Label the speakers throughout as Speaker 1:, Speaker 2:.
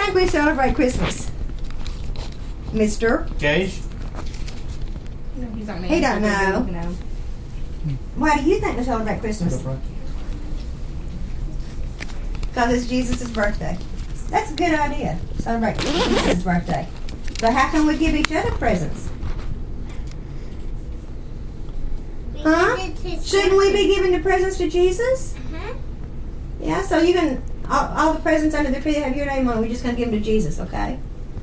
Speaker 1: think we celebrate Christmas? Mister?
Speaker 2: Gage?
Speaker 1: He don't know. Why do you think we celebrate Christmas? Because it's Jesus' birthday. That's a good idea. Celebrate Jesus' birthday. But how can we give each other presents? Huh? Shouldn't we be giving the presents to Jesus? Yeah, so you can, all the presents under the tree that have your name on it, we're just going to give them to Jesus, okay?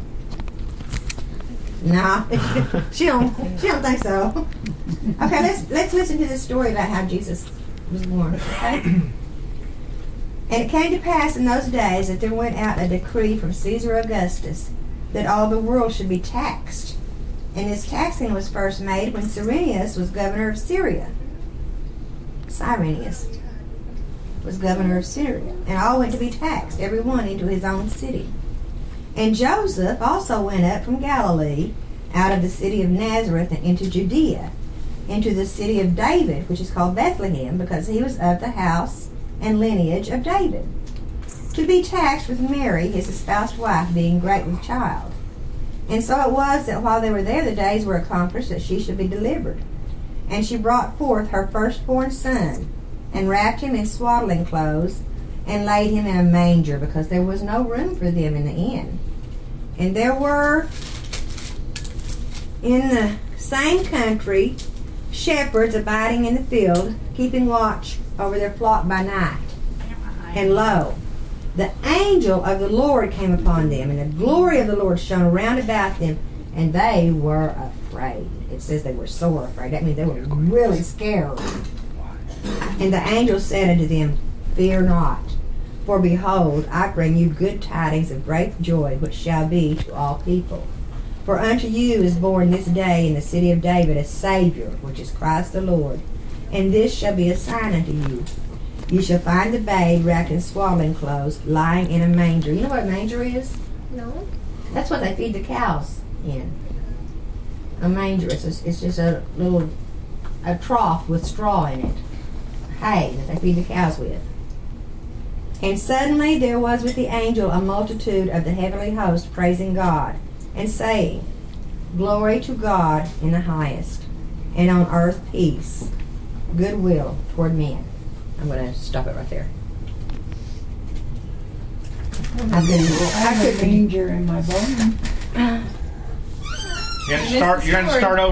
Speaker 1: Nah, she don't think so. Okay, let's listen to this story about how Jesus was born, okay? And it came to pass in those days that there went out a decree from Caesar Augustus that all the world should be taxed. And this taxing was first made when Cyrenius was governor of Syria. Cyrenius was governor of Syria. And all went to be taxed, every one into his own city. And Joseph also went up from Galilee, out of the city of Nazareth, and into Judea, into the city of David, which is called Bethlehem, because he was of the house and lineage of David, to be taxed with Mary, his espoused wife, being great with child. And so it was that while they were there, the days were accomplished that she should be delivered. And she brought forth her firstborn son, and wrapped him in swaddling clothes, and laid him in a manger, because there was no room for them in the inn. And there were in the same country shepherds abiding in the field, keeping watch over their flock by night. And lo, the angel of the Lord came upon them, and the glory of the Lord shone round about them, and they were afraid. It says they were sore afraid. That means they were really scared. And the angel said unto them, Fear not, for behold, I bring you good tidings of great joy, which shall be to all people. For unto you is born this day in the city of David a Savior, which is Christ the Lord. And this shall be a sign unto you. You shall find the babe wrapped in swaddling clothes, lying in a manger. You know what a manger is?
Speaker 3: No.
Speaker 1: That's what they feed the cows in. A manger. It's just a little trough with straw in it. Hay that they feed the cows with. And suddenly there was with the angel a multitude of the heavenly host praising God, and saying, Glory to God in the highest, and on earth peace, goodwill toward men. I'm going to stop it right there.
Speaker 4: I have a danger in my bone.
Speaker 2: You're going to start over.